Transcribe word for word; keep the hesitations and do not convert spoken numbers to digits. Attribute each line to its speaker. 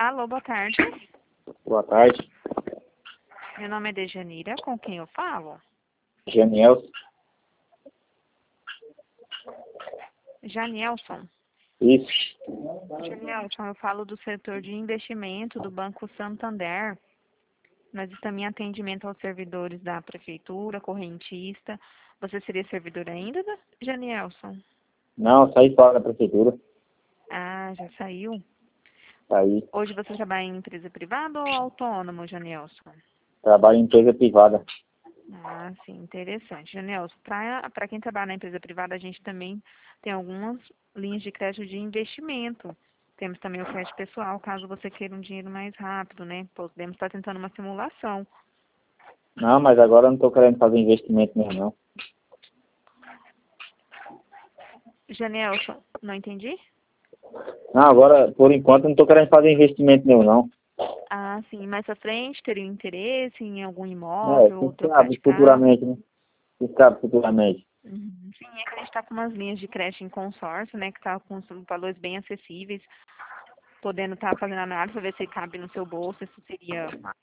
Speaker 1: Alô, boa tarde.
Speaker 2: Boa tarde.
Speaker 1: Meu nome é Dejanira, com quem eu falo?
Speaker 2: Janiel.
Speaker 1: Janielson.
Speaker 2: Isso.
Speaker 1: Janielson, eu falo do setor de investimento do Banco Santander. Nós estamos em atendimento aos servidores da prefeitura, correntista. Você seria servidor ainda, Janielson?
Speaker 2: Não, saí fora da prefeitura.
Speaker 1: Ah, já saiu?
Speaker 2: Saí.
Speaker 1: Hoje você trabalha em empresa privada ou autônomo, Janielson?
Speaker 2: Trabalho em empresa privada.
Speaker 1: Ah, sim, interessante. Janelson, para quem trabalha na empresa privada, a gente também tem algumas linhas de crédito de investimento. Temos também o crédito pessoal, caso você queira um dinheiro mais rápido, né? Podemos estar tentando uma simulação.
Speaker 2: Não, mas agora eu não estou querendo fazer investimento mesmo, não.
Speaker 1: Janelson, não entendi?
Speaker 2: Não, agora, por enquanto, eu não estou querendo fazer investimento mesmo, não.
Speaker 1: Ah, sim, mais à frente teria interesse em algum
Speaker 2: É,
Speaker 1: imóvel ou
Speaker 2: quem
Speaker 1: trocar
Speaker 2: sabe
Speaker 1: de casa?
Speaker 2: futuramente, né? Quem sabe futuramente.
Speaker 1: Uhum. Sim, é que a gente está com umas linhas de crédito em consórcio, né? Que está com os valores bem acessíveis, podendo estar fazendo análise para ver se cabe no seu bolso, se seria